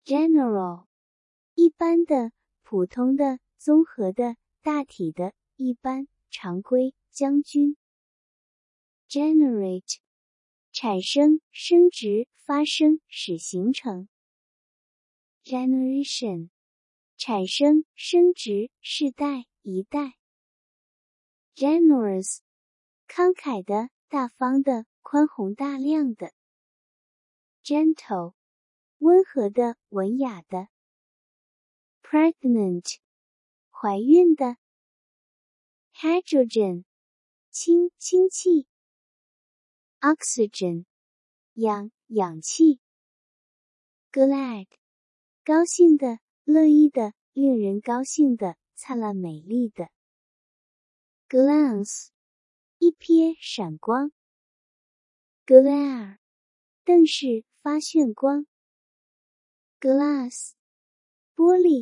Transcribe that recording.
general 一般的、普通的、综合的、大体的、一般、常规、将军。generate 产生、生殖、发生、使形成。generation 产生、生殖、世代、一代。generous 慷慨的、大方的、宽宏大量的。gentle 温和的、文雅的。pregnant 怀孕的。hydrogen 氢气。oxygen 氧气。glad 高兴的、乐意的、令人高兴的、灿烂美丽的。glance 一瞥、闪光。glare 瞪视、发炫光。glass 玻璃。